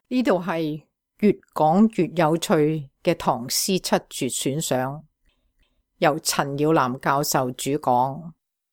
呢度係越講越有趣嘅唐詩七絕選賞，由陳耀南教授主講。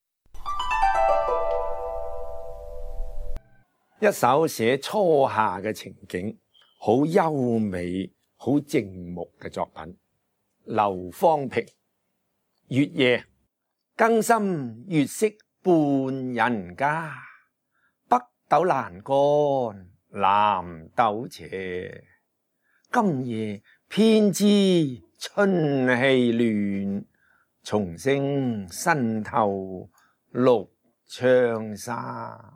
一首寫初夏嘅情景，好優美、好靜穆嘅作品。劉方平。月夜，更深月色半人家，北斗闌干南斗斜。今夜偏知春氣亂，松聲新透綠窗紗。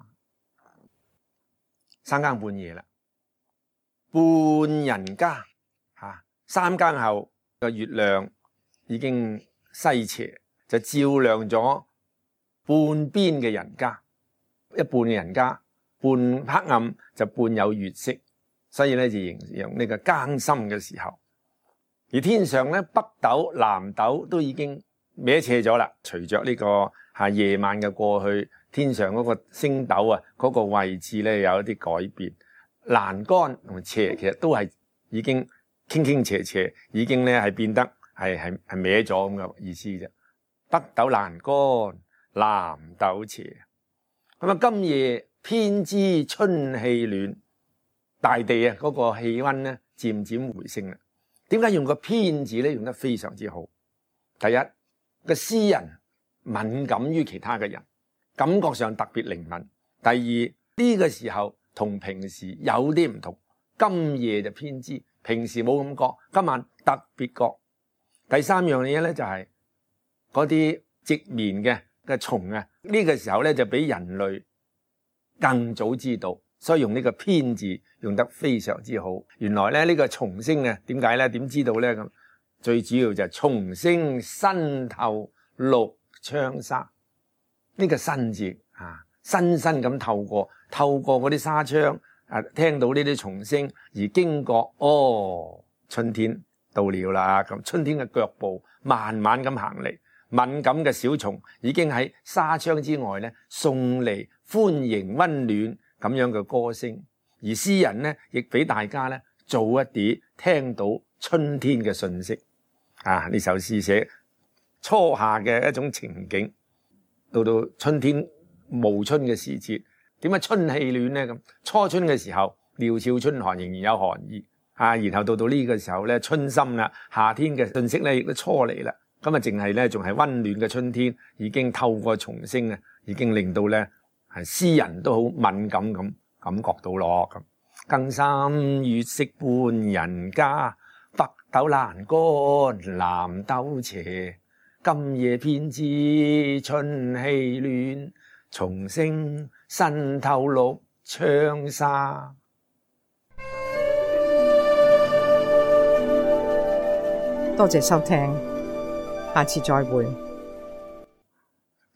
三更半夜啦，半人家三更後個月亮已經西斜，就照亮咗半邊嘅人家，一半嘅人家，半黑暗就半有月色，所以咧就形容呢個更深嘅時候。而天上咧，北斗南斗都已經歪斜咗啦，隨着呢個夜晚嘅過去，天上嗰個星斗啊，嗰個位置咧有一啲改變，欄杆同斜其實都係已經傾斜斜，已經咧係變得係歪咗咁嘅意思啫。北斗闌干南斗斜，咁啊今夜偏知春氣暖，大地啊嗰個氣溫咧漸漸回升啦。點解用個偏字咧？用得非常之好。第一，個詩人敏感於其他嘅人，感覺上特別靈敏。第二，呢個時候同平時有啲唔同，今夜就偏知，平時冇咁覺，今晚特別覺。第三樣嘢咧就係嗰啲直眠嘅蟲啊，呢個時候咧就比人類更早知道，所以用呢個偏字用得非常之好。原來咧呢個蟲聲啊，點解咧？點知道咧？咁最主要就係蟲聲新透綠窗紗。呢個新字新咁透過嗰啲紗窗聽到呢啲蟲聲而驚覺，春天到了啦。咁春天嘅腳步慢慢咁行嚟，敏感嘅小蟲已經喺紗窗之外咧送嚟歡迎溫暖咁樣嘅歌聲。而詩人咧亦俾大家咧做一啲聽到春天嘅訊息。呢首詩寫初夏嘅一種情景，到春天暮春嘅時節，點解春氣暖呢？咁初春嘅時候料峭春寒，仍然有寒意然後到呢個時候咧春深啦，夏天嘅訊息咧亦都初嚟啦。咁淨係咧仲係溫暖嘅春天，已經透過蟲聲已經令到咧詩人都好敏感咁感覺到咯。咁更深月色半人家，北斗闌干南斗斜。今夜偏知春氣暖，松聲新透綠窗紗。 多謝收聽，下次再會。